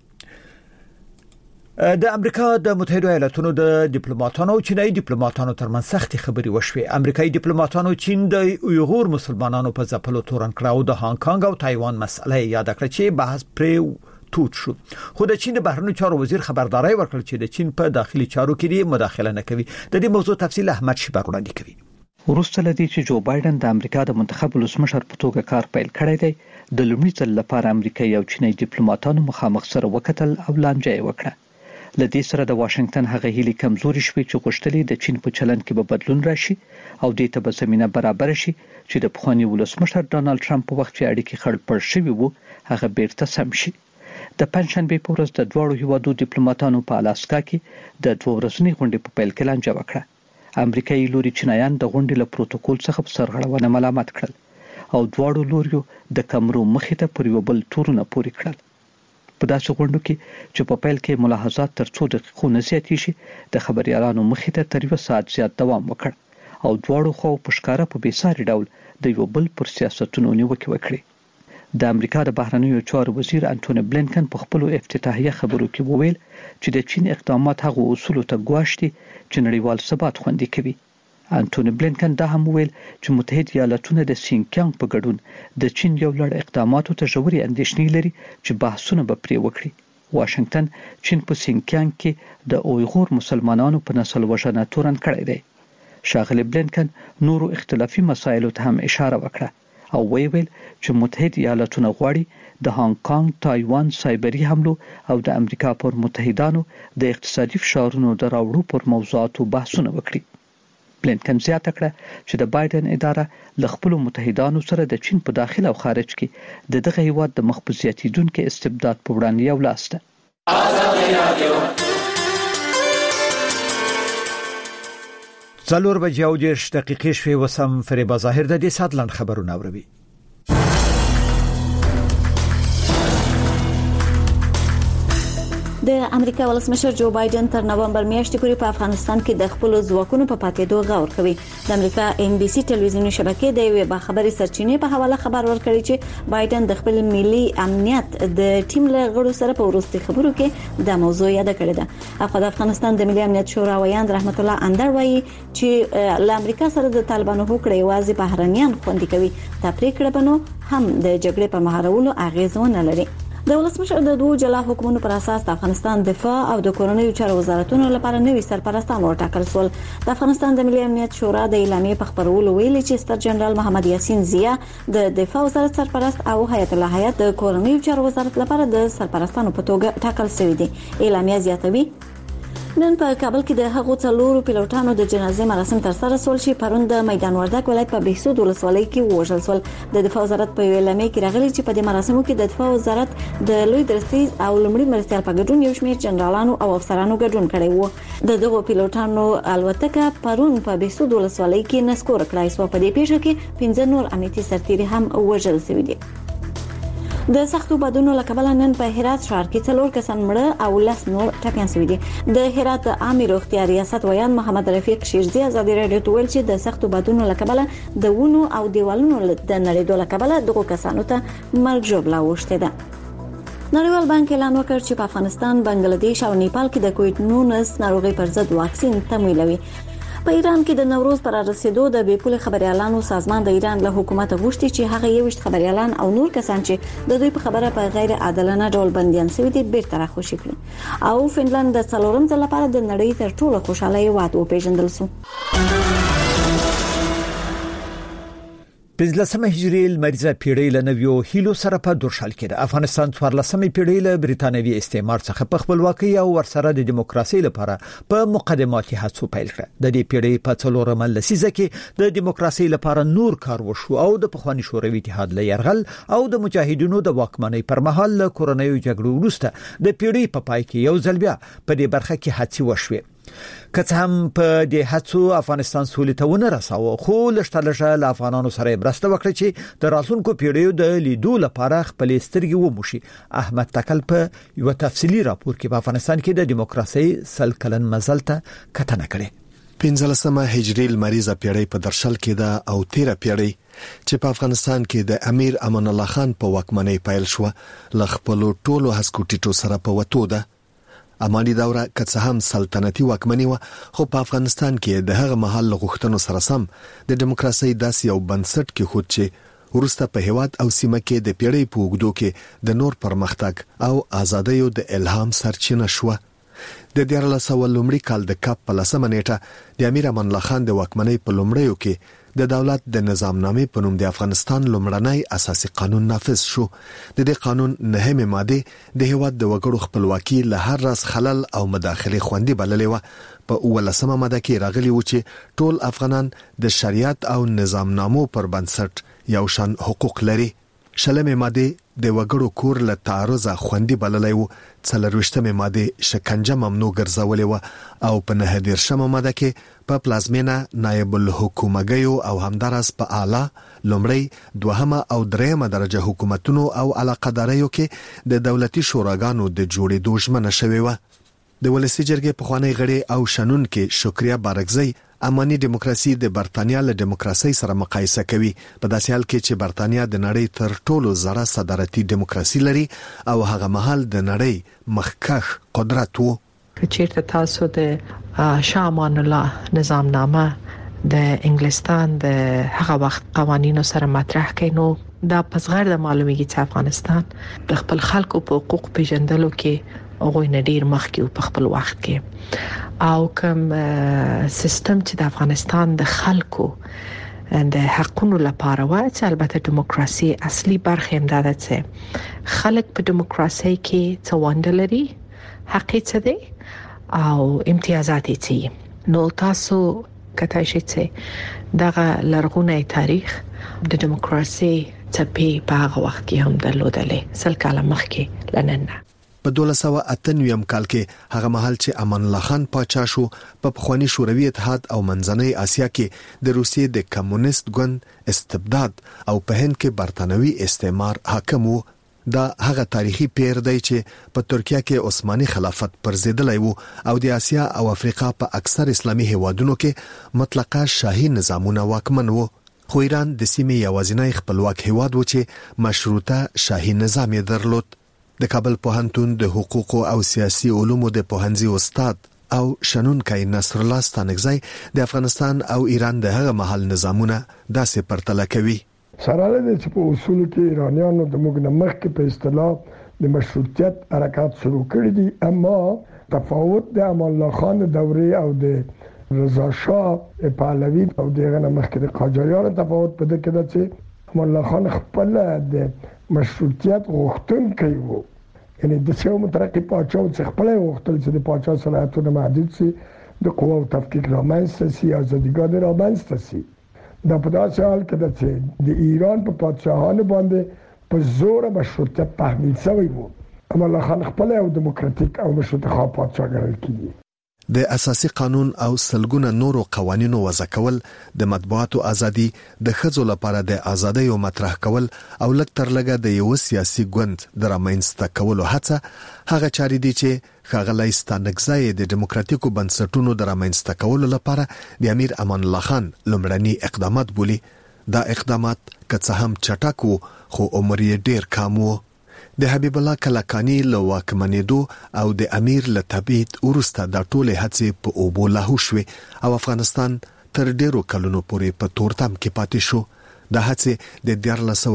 د امریکا د متحده ایالاتونو د ډیپلوماټانو او چینایي ډیپلوماټانو ترمنځ سختي خبري وشوي. امریکایي ډیپلوماټانو چین د اویغور مسلمانانو په ځپلو تورن کړه او د هانګ کانګ او تایوان مسله یاد کړه چې بحث پرې توت شو. خو د چین د بهرنیو چارو وزیر خبرداري ورکړه چې د چین په داخلي چارو کې مداخله نه کوي. د دې موضوع تفصیل احمد شیبر وړاندې کوي. وروسته لدی چې جو بایدن د امریکا د منتخب ولسمشر په توګه کار پیل کړی دی، د لومړي ځل لپاره امریکایي او چینایي ډیپلوماټانو مخامخ سره وکتل او لانجه وکړه. لدې سره د واشنگټن هغه هیلي کمزوري شوې چې غوښتلې د چین په چلند کې به بدلون راشي او دې ته به زمينه برابر شي چې د پخوانی ولسمشر ډانلډ ټرمپ په وخت کې اړیکې خړپړ شوي وو هغه بیرته سم شي. د پنځشنبه په ورځ د دوه هیوادو ډیپلوماټانو په الاسکا کې د 2 ورځنۍ غونډې په پیل کې لانجه وکړه. امریکایي لوري چینایان د غونډې له پروتوکول څخه په سرغړونه ملامت کړل او دواړو لوریو د کمرو مخې ته پر یو بل تورونه پوري کړل. په داسې غونډو کې چې په پیل کې ملاحظات تر 2 دقیقو نه زیاتې شي د خبريالانو مخې ته تر 1 ساعت زیات دوام وکړ او دواړو خو په ښکارا په بیساري ډول د یو بل پر سیاستونو نیوکه وکړي. د امریکا د بهرنیو چارو وزیر انټونی بلینکن په خپل افتتاحیه خبرو کې وویل چې د چین اقدامات هغه اصول ته ګواښتي چې نړیوال ثبات خوندي کوي. انټونی بلینکن دا هم ویل چې متحده ایالاتونه د سینکیانګ په ګډون د چین یو لړ اقداماتو ته ژورې اندېښنې لري چې بحثونه به پرې وکړي. واشنگټن چین په سینکیانګ کې د اویغور مسلمانانو په نسل وژنه تورن کړی دی. ښاغلي بلینکن نورو اختلافي مسایلو ته هم اشاره وکړه او ویل چې متحد ایالاتونه غواړي د هانګ کانګ، تایوان سایبري حملو او د امریکا پر متحدانو د اقتصادي فشارونو د راوړو پر موضوعاتو بحثونه وکړي. بلینکن زیاته کړه چې د بایدن اداره له خپلو متحدانو سره د چین په داخل او خارج کې د دغه هیواد د مخ په زیاتیدونکو استبداد په وړاندې یو لاس ده. څلور بجې او 10 دقیقې شوې وسم فریبا ظاهر د دې سات لاند خبرونه اوروي. د امریکا ولسمشر جو بایدن تر نومبر میاشتې پورې په افغانستان کې د خپل ځواکونو په پاتېدو غور کوي. د امریکا NBC ټلویزیوني شبکې د یوې باخبري سرچینې په حواله خبر ورکړی چې بایدن د خپل ملي امنیت د ټیم له غړو سره په وروستي خبرو کې د موضوع یاد کړې ده. د افغانستان د ملي امنیت شورا ویاند رحمت الله اندر وایي چې له امریکا سره د طالبانو هوکړه یوازې بهرنیان خوندي کوي. دا پریکړه بنو هم د جګړې په مهارولو اغیزونه لري. د ولسمشر د دوه جلا حکومتونو پر اساس د افغانستان دفاع او د کورنیو چارو وزارتونو لپاره نوي سرپرستان وټاکل شول. د افغانستان د ملي امنیت شورا د اعلامیې په خبرولو ویلي چې ستر جنرال محمد یاسین ضیا د دفاع وزارت سرپرست او حیات الله حیات د کورنیو چارو وزارت لپاره د سرپرستانو په توګه ټاکل شوی دي. اعلامیه زیاتوي نن په کابل کې د هغو څلورو پیلوټانو د جنازې مراسم تر سره شول چې پرون د میدان وردګ ولایت په بهسود ولسوالۍ کې وژل شول. د دفاع وزارت په اعلامیه کې راغلي چې په دې مراسمو کې د دفاع وزارت د لوی درستیز او لومړي مرستیال په ګډون یو شمېر جنرالانو او افسرانو ګډون کړی وو. د دغو پیلوټانو الوتکه پرون په بهسود ولسوالۍ کې نسکور کړای شو. په دې پیښه کې 15 نور امنیتي سرتیري هم وژل شوي دي. د سختو بادونو لکبله نن په هرات ښار کې 4 کسان مړه او 10 نور ټپيان شوي دي. د هرات عامه روغتیا ریاست ویان محمد رفیق شیرزی ازادي رادیو ته ویل چې د سختو بادونو لکبله د ونو او دیوالونو د نړیدو لکبله دغه کسانو ته مرګ ژوبله وشته ده. نړیوال بانک اعلان وکړ چې په افغانستان، بنگلاديش او نیپال کې د کووډ-19 ناروغي پر ضد واکسین تمویلوي. په ایران کې د نوروز پر رسیدو د بیپول خبريالانو سازمان د ایران له حکومت غوښتي چې هغه 21 خبريالان او نور کسان چې د دوی په خبره په غیر عادلانه ډول بنديان شوي دي بیرته راخوشي کړي. او فنلند د څلورم ځل لپاره د نړۍ تر ټولو خوشاله هیواد وپیژندل شو. 15 هجری لمریزه پیړۍ له نویو هیلو سره په دورشال کې د افغانستان 14 پیړۍ له بریتانوي استعمار څخه په خپلواکۍ او ورسره د دیموکراسي لپاره په مقدماتي هڅو پیل کړ. د دې پیړۍ په څلورمه لسیزه کې د دیموکراسي لپاره نور کار وشو او د پخوانی شوروي اتحاد له یرغل او د مجاهدینو د واکمنۍ پر مهال له کورنیو جګړو وروسته د پیړۍ په پای کې یو ځل بیا په دې برخه کې هڅې وشوې. که څه هم په دې هڅو افغانستان سولې ته ونه رساوه، خو لږه له افغانانو سره برسته وکړه چې د راتلونکو پیړیو د لیدو لپاره خپل سترګې وموشي. احمد تکل په یو تفصیلی راپور کې په افغانستان کې د دیموکراسي 100 کلن مزل ته کتنه کړې. 15 هجری لمریزه پیړۍ په درشل کې ده او 13 پیړۍ چې په افغانستان کې د امیر امان الله خان په واکمنۍ پیل شو ل خپل ټولو هسکوټیټو سره په وته ده. اماني دوره که څه هم سلطنتي واکمني و، خو په افغانستان کې د هغه مهال غوښتنو سره سم د دیموکراسي داسې یو بنسټ کې خود چې ورسته په هیواد او سیمه کې د پیړۍ په اوږدو کې د نور پرمختګ او ازادیو د الهام سرچینه شو. د 1400 لومړي کال د کاپ په 10 نیټه د امیر امان الله خان د واکمنۍ په لومړیو کې د دولت د نظام نامې په نوم د افغانستان لومړنی اساسي قانون نافذ شو. د دې قانون 9مه ماده د هیواد د وګړو خپلواکي له هر راز خلل او مداخله خوندي بللې و. په 18مه ماده کې راغلی و چې ټول افغانان د شریعت او نظام نامو پر بنسټ یو شان حقوق لري. 20مه ماده د وګړو کور له تعرض خوندي بللې و. 23مه ماده شکنجه ممنوع ګرځولې و او په 19مه ماده کې په پلازمینه نائب الحکومګیو او همدارس په اعلی لومړی، دوهمه او دریمه درجه حکومتونو او علاقه‌داریو کې د دولتي شوراګانو د جوړېدو ژمنه شوې و. د ولسی جرګې پخوانی غړي او شنن کې شکریا بارکزی اماني دیموکراسي د برتانیا له دیموکراسي سره مقایسه کوي، په داسې حال کې چې برتانیا د نړۍ تر ټولو زړه صدارتي دیموکراسي لري او هغه مهال د نړۍ مخکښ قدرت وو. چیرته تاسو د شاه امان الله نظام نامه د انګلستان د هغه وخت قوانینو سره مطرح کینو دا پسغړ د معلومیږي چې افغانستان د خپل خلکو په حقوق پیژندلو کې هغه نه ډیر مخکې په خپل وخت کې او کوم سیستم چې د افغانستان د خلکو د حقونو لپاره و چې البته دیموکراسي اصلي برخه هم ده چې خلک په دیموکراسي کې څه وندلري حق څه دی او امتیازات څه نو تاسو کته شي چې دغه لرغونی تاریخ د دیموکراسي څپې په هغه وخت کې هم درلودلې سل کاله مخکې لننه په 1298 کال کې هغه مهال چې امان الله خان پاچا شو په پخوانی شوروي اتحاد او منځنۍ اسیا کې د روسیې د کمونیست ګوند استبداد او په هند کې برتانوي استعمار حاکم وو دا هغه تاریخي پیر دی چې په ترکیه کې عثماني خلافت پرځیدلی وو او د اسیا او افریقا په اکثر اسلامي هیوادونو کې مطلقه شاهي نظامونه واکمن وو خو ایران د سیمې یوازینی خپلواک هیواد و چې مشروطه شاهي نظام یې درلود د کابل پوهنتون د حقوق او سیاسي علومو د پوهنځي استاد او شنونکي نصر الله ستانکزی د افغانستان او ایران د هغه محل نظامونه داسې پرتله کوي سره له چې په اصول کې ایرانیانو د موږ نه مخکې په اصطلاح د مشروطیت حرکت شروع کړی دي اما تفاوت د امان الله خان دورې او د رضا شاه پهلوي او دغه نه مخکې د قاجاریانو تفاوت په دې کې ده چې امان الله خان خپل د مشروطیت غوښتونکی وو یعنی د څو مترقي پاچا چې خپل غوښتل چې د پاچا صلاحیتونه محدود شي د قوا او تفکیک رامنځته شي ازاديګانې رامنځته شي دا په داسې حال کې ده چې د ایران په پادشاهانو باندې په زور مشروطیت تحمیل شوی وو اما الله خان خپل او دیموکراتیک او مشروطه خوا پاچا ګڼل کیږي د اساسي قانون او سلګونه نورو قوانینو وضع کول د مطبوعاتو ازادي د ښځو لپاره د ازادۍ او مطرح کول او لږ تر لږه د یو سیاسي ګوند د رامنځته کولو هڅه هغه چاري دي چې ښاغلی ستانکزی د دیموکراتیکو بنسټونو د رامنځته کولو لپاره د امیر امان الله خان لومړني اقدامات بولي دا اقدامات که څه هم چټک وو خو عمر یې ډیر کم وو د حبیب الله کلکانی له واکمنېدو او د امیر له تبعید وروسته د ټولې هڅې په اوبو لاهو شوې او افغانستان تر ډیرو کلونو پورې په تورتم کې پاتې شو د هڅې د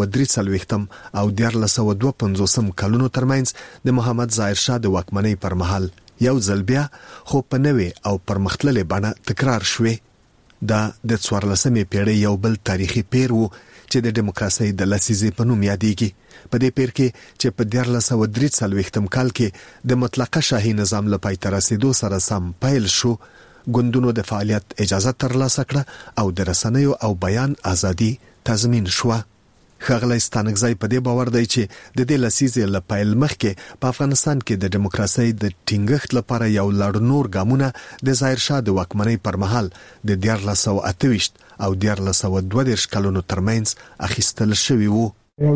1943 او 1952 کلونو ترمنځ د محمد ظاهر شاه د واکمنۍ پر مهال یو ځل بیا خو په نوې او پرمختللې بڼه تکرار شوې دا د 14مې پیړۍ یو بل تاریخي پیر وو چې د دیموکراسي د لسیزې په نوم یادېږي په دې پیر کې چې په 1943 کال کې د مطلقه شاهي نظام لپاره تر رسیدو سره سم پیل شو ګوندونو د فعالیت اجازه ترلاسه کړه او د رسنیو او بیان ازادي تضمین شو ښاغلی ستانکزی په دې باور دی چې د دې لسیزې له پیل مخکې په افغانستان کې د دیموکراسي د ټینګښت لپاره یو لړ نور ګامونه د ظاهر شاه د واکمنۍ پر مهال د 1928 او 1932 کلونو ترمنځ اخیستل شوی وو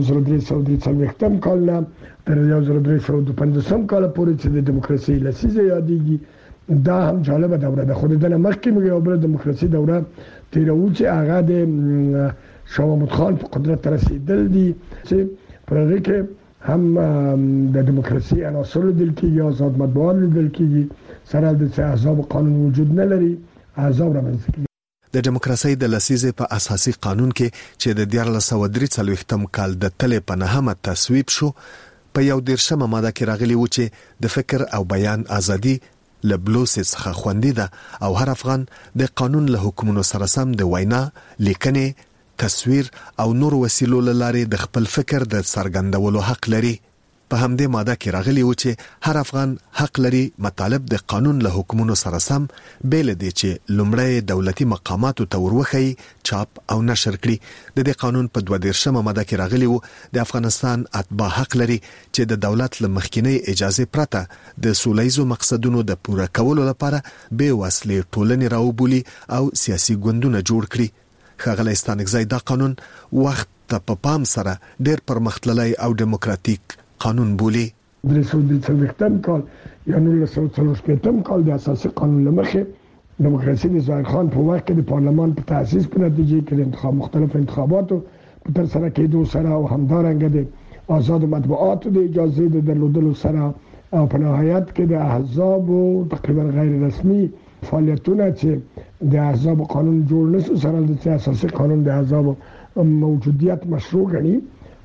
1343 کال نه تر 1315 کال پورې چې د دیموکراسي لسیزه یادېږي دا هم جالبه دوره ده خو د مخکې موږ یو بل دیموکراسي دوره تیرو چې هغه د شاه محمود خان په قدرت رسیدل دي چې پر هغه کې هم د دیموکراسي عناصر لیدل کېږي آزاد مطبوعات لیدل کېږي سره د احزاب قانون وجود نه لري احزاب رامنځته کېږي د دیموکراسي د لسیزې په اساسي قانون کې چې د 1943 کال د تلې په نهمه تصویب شو په یو 13مه ماده کې راغلی و چې د فکر او بیان ازادي له بلوس څخه خوندي ده او هر افغان د قانون له حکمونو سره سم د وینا لیکنې تصویر او نور وسیلو لارې د خپل فکر د څرګندولو حق لري په همدې ماده کې راغلی و چې هر افغان حق لري مطالب د قانون له حکمونو سره سم بیل دي چې لومړی دولتي مقاماتو ته وروخی چاپ او نشر کړي د دې قانون په 22مه ماده کې راغلی و د افغانستان اتباع حق لري چې د دولت له مخکینی اجازه پرته د سولهیزو مقصدونو د پوره کولو لپاره به وسلې ټولنې راوبولي او سیاسي ګوندونه جوړ کړي ښاغلی ستانکزی دا قانون وخت ته په پام سره ډیر پرمختللی او دیموکراتیک قانون بولی 1343 کال یا 1940 کال د اساسي قانون لمخې دیموکراسي د ظاهر خان په وخت کې د پارلمان په تاسیس په نتیجه کې د مختلف انتخاباتو په تر سره کېدو سره او همدارنګه د آزاد مطبوعاتو د اجازه د درلودلو سره او په نهایت کې د احزاب تقریبا غیر رسمي فعالیتونه چې د احزاب قانون جوړ نشو سره د اساسي قانون د احزاب موجودیت مشروع غني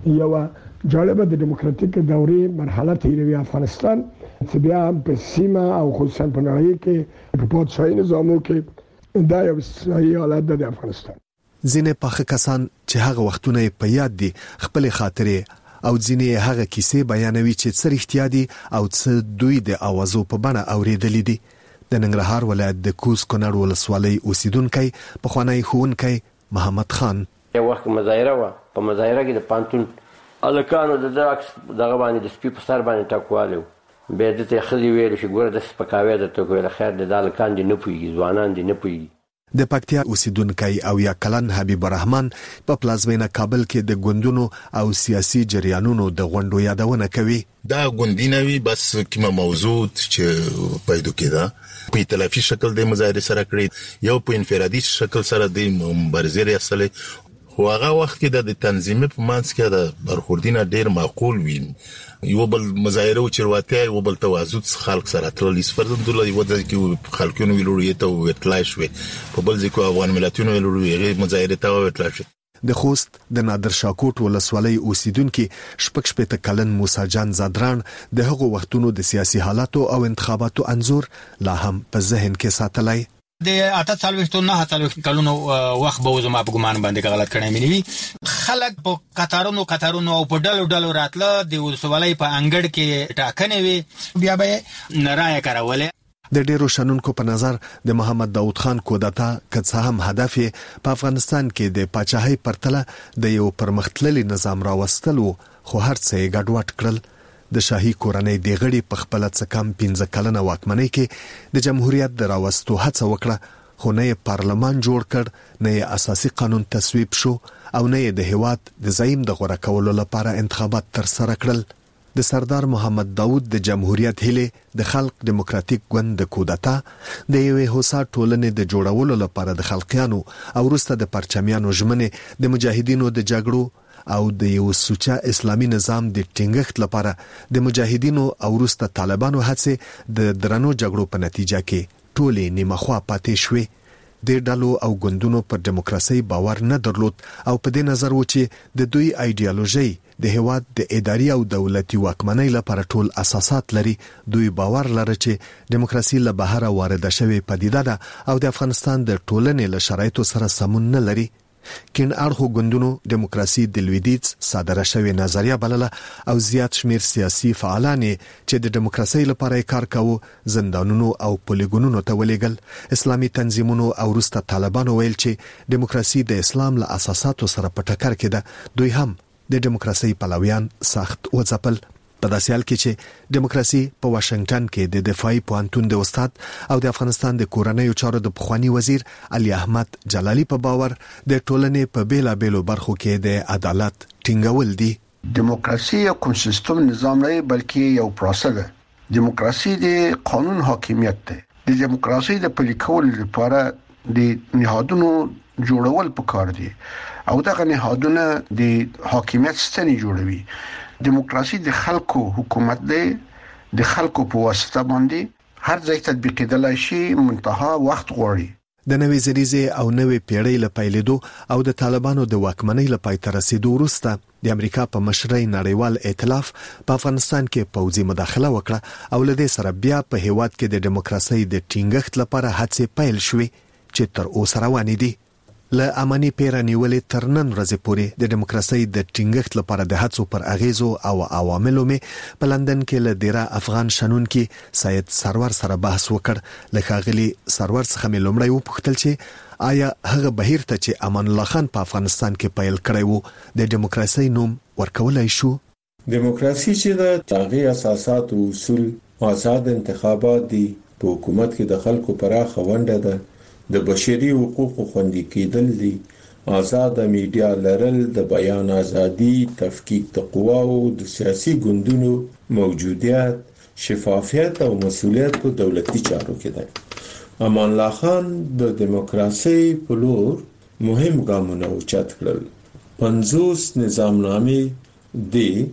یو جالبه د دیموکراتیک دورې مرحله تیروي افغانستان چې بیا په سیمه او خصوصا په نړۍ کې په پادشاهي نظامو کې دا یو صحیح حالت د افغانستان. ځینې پاخه کسان چې هغه وختونه په یاد دي خپل خاطرې او ځینې هغه کیسې بیانوي چې څه رښتیا دي او څه دوی د اوازو په بڼه اورېدلې دي. د ننګرهار ولایت د کوز کونړ ولسوالۍ اوسیدونکي پخوانی ښوونکی محمد خان یو وخت مظاهره و په مظاهره کې د پانتون الکانو د داکس دغه باندې د سپي په سر باندې ټاکواله به د ته خلی ویل چې ګوره د سپکاوي د تو کوله خیر د الکان دي نه پوي ځوانان دي نه پوي. د پکتیا اوسیدونکي او یا کلن حبیب الرحمن په پلازمینه کابل کې د ګوندونو او سیاسي جریانونو د غونډو یادونه کوي. دا ګوندینوي بس کومه موضوع چې پیدا کېده په ائتلافي شکل د مظاهره سره کړی یو په انفرادي شکل سره د مبارزې ریاستله خو هغه وخت کې د تنظیم په منځ کې د برخوردینه ډیر معقول وي. یو بل مظاهره او چرواته یو بل توازن خلک سره ترل اسفردن دله یو د کې خلکونو ویلوړي ته وټلای شوی په بل ځکه افغان ملتونو ویلوړي هغه مظاهره ته وټلای شوی. د خوست د نادر شاکوټ ولسوالۍ اوسیدونکو شپږ شپته کلن موسی جان زادران د هغو وختونو د سیاسي حالاتو او انتخاباتو انزور لا هم په ذهن کې ساتلای. د 48 کلونو وخت به زما په ګمان باندې غلط کړی مې خلک په قطارونو او په ډلو راتله د ولسوالۍ په انګړ کې ټاکنې وي بیا به نارای کاروله. د ډیرو شنونکو په نظر د محمد داود خان کودتا کڅ هم هدف په افغانستان کې د پاچاهۍ پرتله د یو پرمختللي نظام راوستلو خو هر څه یې ګډوډ کړل. د شاهي کورنۍ د غړي په خپل څه کم 15 کلنه واکمنۍ کې د جمهوریت د راوستو هڅه وکړه خو نه یې پارلمان جوړ کړ نه یې اساسي قانون تصویب شو او نه یې د هیواد د زعیم د غوړه کولو لپاره انتخابات تر سره کړل. د سردار محمد داود د جمهوریت هله د خلق دیموکراتیک ګوند د کودتا د یوې هوسا ټولنې د جوړولو لپاره د خلقیانو او وروسته د پرچمیانو ژمنې د مجاهدینو د جګړو او د یو سوچا اسلامي نظام د ټینګښت لپاره د مجاهدینو او وروسته طالبانو هڅه د درنو جګړو په نتیجه کې ټولې نیمه خوا پاتې شوې. د ډلو او ګوندونو پر دیموکراسي باور نه درلود او په دې نظر و چې د دوی ایډیالوژي د هواد د اداري او دولتي واکمنۍ لپاره ټول اساسات لري. دوی باور لري چې دیموکراسي له بهر وارده شوی پدیده ده او د افغانستان د ټولنې له شرایطو سره سمون نه لري. کین اړخو ګوندونو دیموکراسي د لویدیځ صادره شوی نظریه بلله او زیات شمیر سیاسي فعالان چې د دیموکراسي لپاره کار کاوه زندانونو او پولیګونونو ته ولېګل. اسلامي تنظیمونو او وروسته طالبانو ویل چې دیموکراسي د اسلام له اساساتو سره په ټکر کې ده. دوی هم د دیموکراسي پلویان سخت وځپل. په داسې حال کې چې دیموکراسي په واشنگټن کې د دفاعي پوهنتون د استاد او د افغانستان د کورنیو چارو د پخوانی وزیر علي احمد جلالي په باور د ټولنې په بیلابېلو برخو کې د عدالت ټینګول دي. دیموکراسي کوم سیستم نظام نه بلکې یو پروسه ده. دیموکراسي د قانون حاکمیت ده. د دیموکراسي د پلي کولو لپاره د نهادونو جوړول پکار دي او دغه نهادونه د حاکمیت ستنې جوړوي. دیموکراسي د خلکو حکومت دی. د خلکو په واسطه باندې هر ځای تطبیقېدلای شي منتها وخت غواړي. د نوې زریزه او نوې پیړۍ له پیلېدو او د طالبانو د واکمنۍ له پای ته رسیدو وروسته د امریکا په مشرۍ نړیوال ائتلاف په افغانستان کې پوځي مداخله وکړه او له دې سره بیا په هیواد کې د دیموکراسي د ټینګښت لپاره هڅې پیل شوې چې تر اوسه روانې دي. له امني پیرانیولې تر نن ورځې پورې د دیموکراسي د ټینګښت لپاره د هڅو پر اغیزو او عواملو مې په لندن کې له ډیره افغان شنونکو سید سرور سره بحث وکړ. لکه غلي سرور څخه مې لومړی وپوښتل چې آیا هغه بهیر ته چې امان الله خان په افغانستان کې پیل کړی وو د دیموکراسي نوم ورکولای شو؟ دیموکراسي چې د تغیر اساسات او اصول آزاد انتخابات دي په حکومت کې د خلکو پراخه ونډه ده. د بشري حقوقو خوندي کېدل دي. آزاد میډیا لرل د بیان ازادي تفکیک د قواو د سیاسي ګوندونو موجودیت شفافیت او مسؤلیت په دولتي چارو کې ده. امان الله خان د دیموکراسي په لور مهم ګامونه اوچت کړل. 50 نظامنامې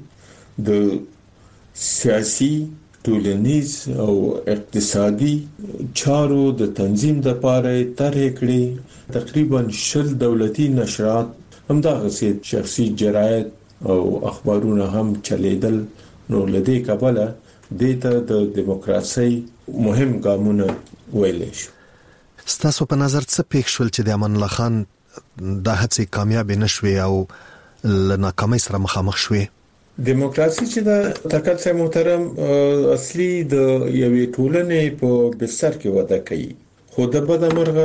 د سیاسي ټولنیز او اقتصادي چارو د تنظیم لپاره طرح کړې. تقریبا 10 دولتي نشرات همدغه شخصي جراید او اخبارونه هم چلیدل، نو لدې کابل دته د دیموکراسي مهم ګامونه ویلې شو. ستاسو په نظر څه پېښ شول چې د امان الله خان د هڅې کامیاب نشوي او لناکامۍ سره مخامخ شوي؟ دیموکراسي چې د تکل سره محترم اصلي د یوې ټولنې په بستر کې وده کوي، خو د بده مرغه